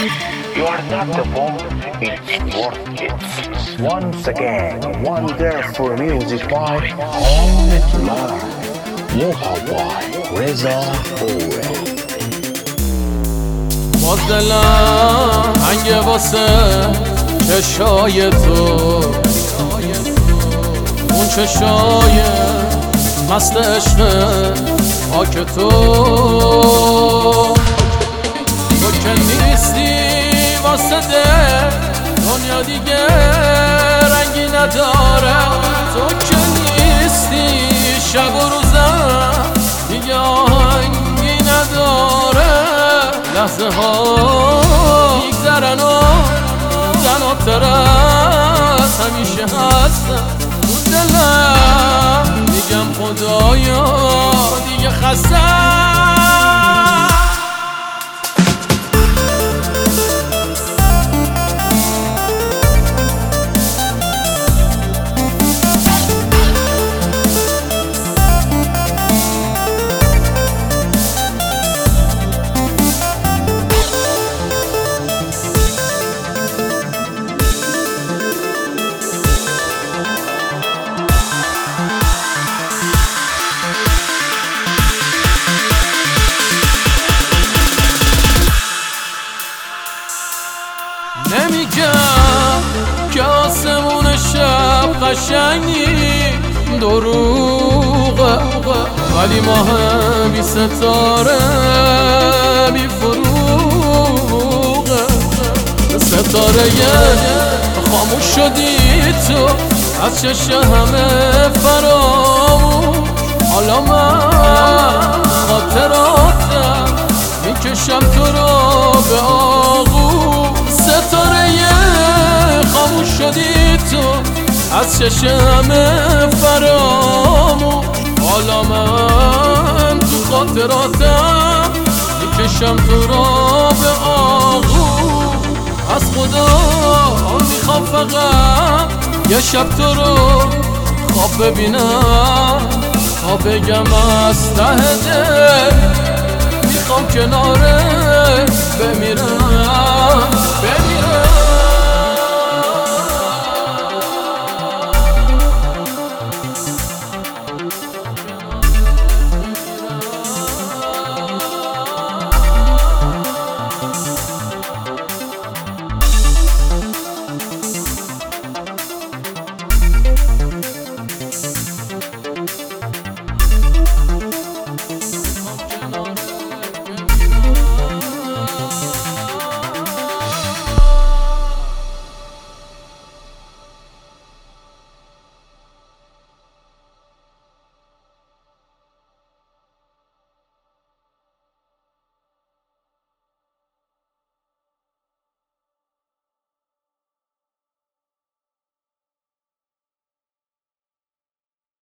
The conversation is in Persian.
You are not the one, it's worth it. Once again, wonderful music by Hamid Lara. محبای رضا فوره. باز دلم هنگه واسه چشای تو، اون چشای مست عشق پاک تو که نیستی واسه ده دنیا دیگه رنگی نداره. تو که نیستی شب و روزم دیگه آهنگی نداره. لحظه ها میگذرن و زنابتر از همیشه هستم. تو دلم میگم خدایا دیگه خستم. نمیگم که آسمون شب قشنگی دروغه، ولی ماه بی ستاره بی فروغه. ستاره خاموش شدی تو از چشم همه فراموش. حالا من خاطراتم میکشم تو رو به آغوش. ستاره خاموش شدی تو از چشم فراموش. حالا من تو خاطراتم میکشم تو را به آغوش. از خدا میخوام فقط یه شب تو رو خواب ببینم تا بگم از ته دل